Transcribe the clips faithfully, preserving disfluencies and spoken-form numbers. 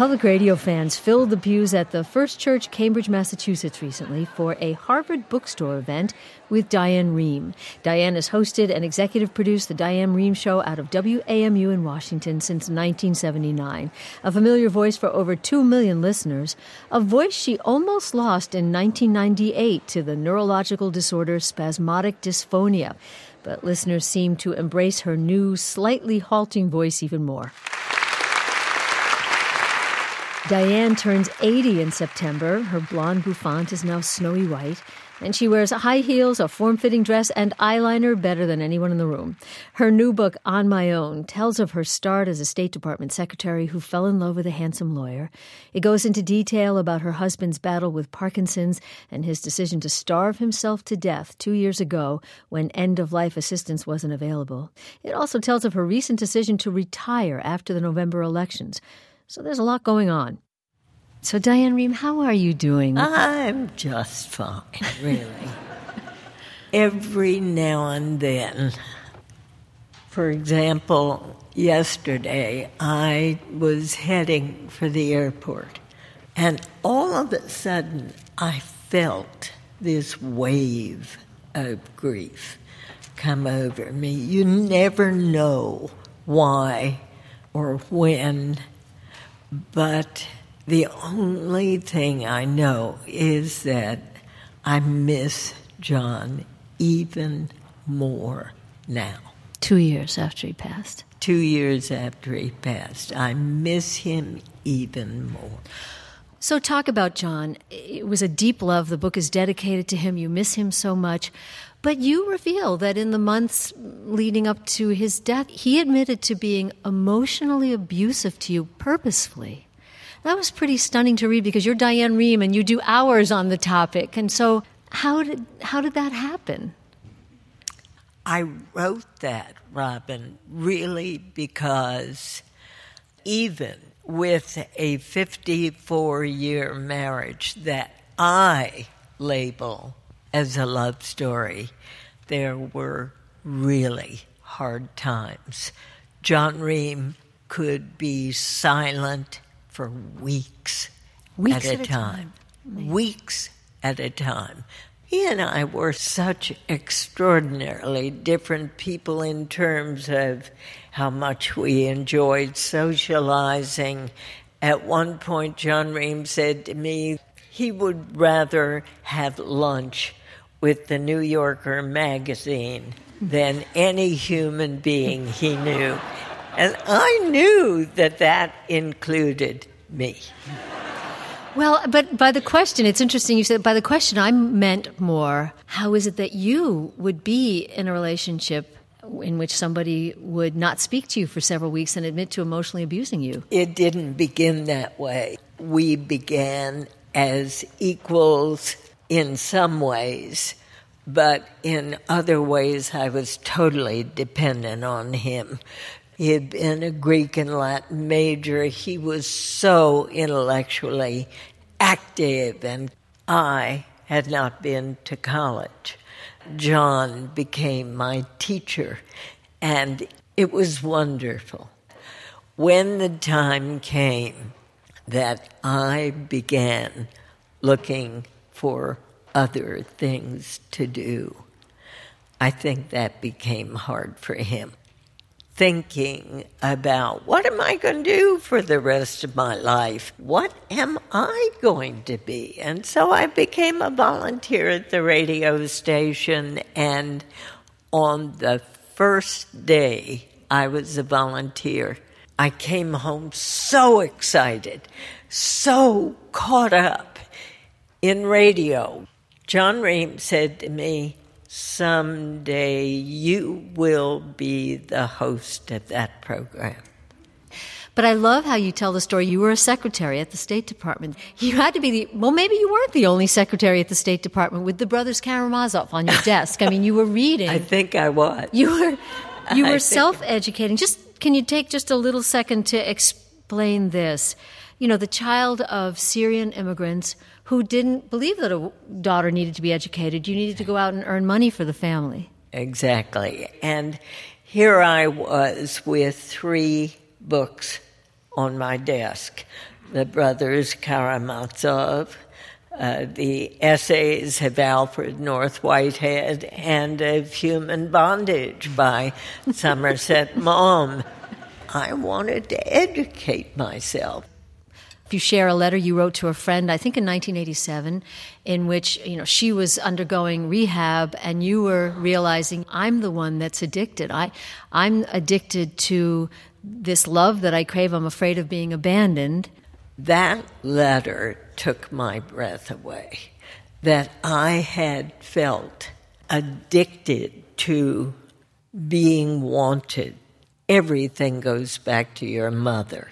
Public radio fans filled the pews at the First Church, Cambridge, Massachusetts recently for a Harvard bookstore event with Diane Rehm. Diane has hosted and executive produced the Diane Rehm Show out of W A M U in Washington since nineteen seventy-nine. A familiar voice for over two million listeners, a voice she almost lost in nineteen ninety-eight to the neurological disorder spasmodic dysphonia. But listeners seem to embrace her new, slightly halting voice even more. Diane turns eighty in September. Her blonde bouffant is now snowy white, and she wears high heels, a form-fitting dress, and eyeliner better than anyone in the room. Her new book, On My Own, tells of her start as a State Department secretary who fell in love with a handsome lawyer. It goes into detail about her husband's battle with Parkinson's and his decision to starve himself to death two years ago when end-of-life assistance wasn't available. It also tells of her recent decision to retire after the November elections. So there's a lot going on. So, Diane Rehm, how are you doing? I'm just fine, really. Every now and then, for example, yesterday, I was heading for the airport, and all of a sudden, I felt this wave of grief come over me. You never know why or when, but the only thing I know is that I miss John even more now. Two years after he passed. Two years after he passed. I miss him even more. So talk about John. It was a deep love. The book is dedicated to him. You miss him so much. But you reveal that in the months leading up to his death, he admitted to being emotionally abusive to you purposefully. That was pretty stunning to read because you're Diane Rehm and you do hours on the topic. And so how did how did that happen? I wrote that, Robin, really because even with a fifty-four-year marriage that I label as a love story, there were really hard times. John Rehm could be silent for weeks, weeks at, at a a time. time. Weeks at a time. He and I were such extraordinarily different people in terms of how much we enjoyed socializing. At one point, John Rehm said to me he would rather have lunch with the New Yorker magazine than any human being he knew. And I knew that that included me. Well, but by the question, it's interesting you said, by the question I meant more, how is it that you would be in a relationship in which somebody would not speak to you for several weeks and admit to emotionally abusing you? It didn't begin that way. We began as equals in some ways, but in other ways I was totally dependent on him. He had been a Greek and Latin major. He was so intellectually active, and I had not been to college. John became my teacher, and it was wonderful. When the time came that I began looking for other things to do, I think that became hard for him. Thinking about what am I going to do for the rest of my life? What am I going to be? And so I became a volunteer at the radio station, and on the first day I was a volunteer, I came home so excited, so caught up in radio. John Rehm said to me, "Someday you will be the host of that program." But I love how you tell the story. You were a secretary at the State Department. You had to be the, well, maybe you weren't the only secretary at the State Department with the Brothers Karamazov on your desk. I mean, you were reading. I think I was. You were, you were self-educating. Just, can you take just a little second to explain this? You know, the child of Syrian immigrants who didn't believe that a daughter needed to be educated. You needed to go out and earn money for the family. Exactly. And here I was with three books on my desk. The brothers Karamazov, uh, the essays of Alfred North Whitehead, and of Human Bondage by Somerset Maugham. I wanted to educate myself. You share a letter you wrote to a friend, I think in nineteen eighty-seven, in which, you know, she was undergoing rehab and you were realizing, I'm the one that's addicted. I, I'm addicted to this love that I crave. I'm afraid of being abandoned. That letter took my breath away, that I had felt addicted to being wanted. Everything goes back to your mother.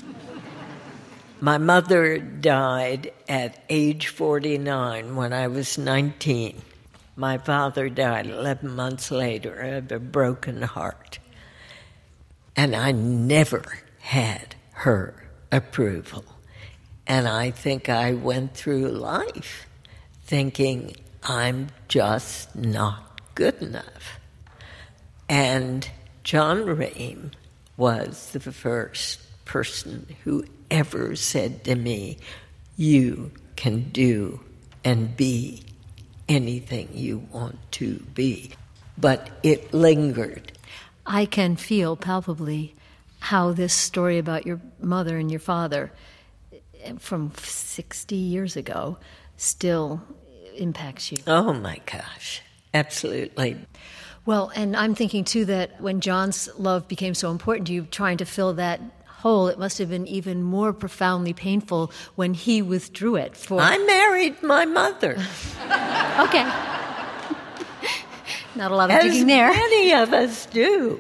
My mother died at age forty-nine when I was nineteen. My father died eleven months later of a broken heart. And I never had her approval. And I think I went through life thinking I'm just not good enough. And John Ream was the first person who ever said to me, you can do and be anything you want to be. But it lingered. I can feel palpably how this story about your mother and your father from sixty years ago still impacts you. Oh my gosh, absolutely. Well, and I'm thinking too that when John's love became so important to you, trying to fill that hole, it must have been even more profoundly painful when he withdrew it. For I married my mother. Okay. Not a lot of As digging there. Many of us do.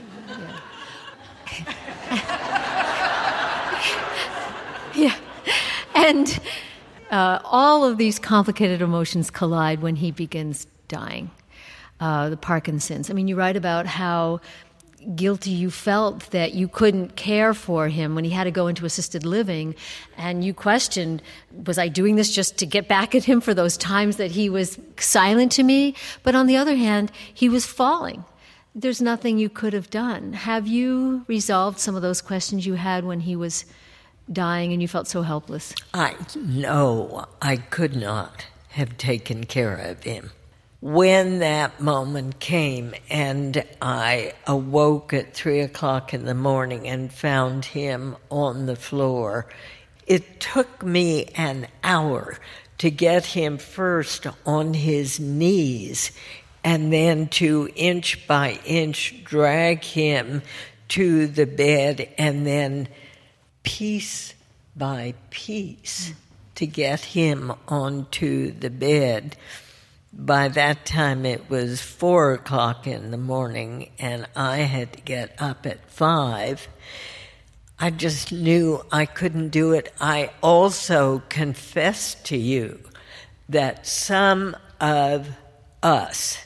Yeah. And uh, all of these complicated emotions collide when he begins dying. Uh, the Parkinson's. I mean, you write about how guilty you felt that you couldn't care for him when he had to go into assisted living, and you questioned, was I doing this just to get back at him for those times that he was silent to me? But on the other hand, he was falling. There's nothing you could have done. Have you resolved some of those questions you had when he was dying and you felt so helpless? I know I could not have taken care of him. When that moment came and I awoke at three o'clock in the morning and found him on the floor, it took me an hour to get him first on his knees and then to inch by inch drag him to the bed and then piece by piece to get him onto the bed. By that time, it was four o'clock in the morning, and I had to get up at five. I just knew I couldn't do it. I also confessed to you that some of us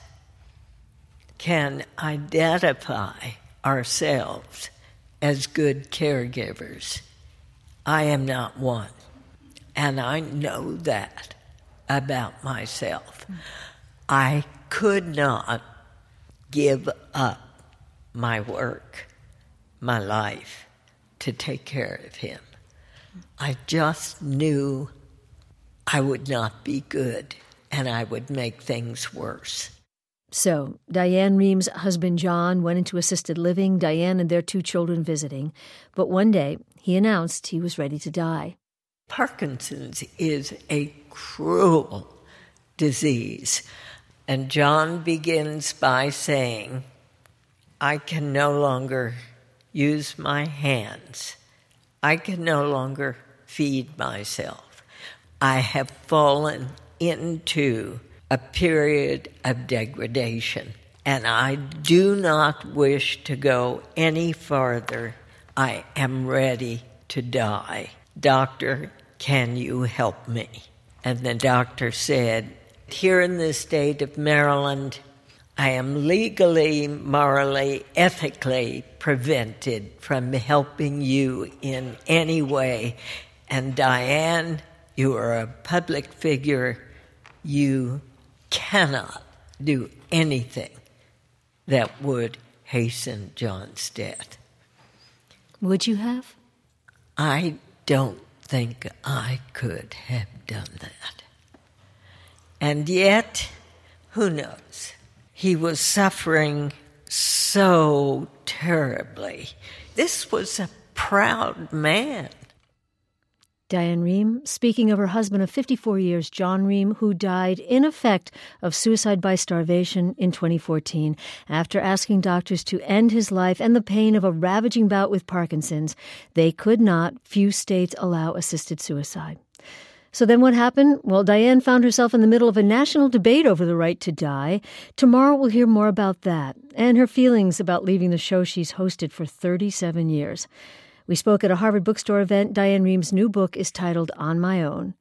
can identify ourselves as good caregivers. I am not one, and I know that about myself. I could not give up my work, my life, to take care of him. I just knew I would not be good and I would make things worse. So, Diane Ream's husband John went into assisted living, Diane and their two children visiting. But one day, he announced he was ready to die. Parkinson's is a cruel disease. And John begins by saying, I can no longer use my hands. I can no longer feed myself. I have fallen into a period of degradation, and I do not wish to go any farther. I am ready to die. Doctor, can you help me? And the doctor said, here in the state of Maryland, I am legally, morally, ethically prevented from helping you in any way. And Diane, you are a public figure. You cannot do anything that would hasten John's death. Would you have? I don't think I could have done that. And yet, who knows? He was suffering so terribly. This was a proud man. Diane Rehm, speaking of her husband of fifty-four years, John Rehm, who died, in effect, of suicide by starvation in twenty fourteen, after asking doctors to end his life and the pain of a ravaging bout with Parkinson's. They could not. Few states allow assisted suicide. So then what happened? Well, Diane found herself in the middle of a national debate over the right to die. Tomorrow we'll hear more about that and her feelings about leaving the show she's hosted for thirty-seven years. We spoke at a Harvard Bookstore event. Diane Rehm's new book is titled On My Own.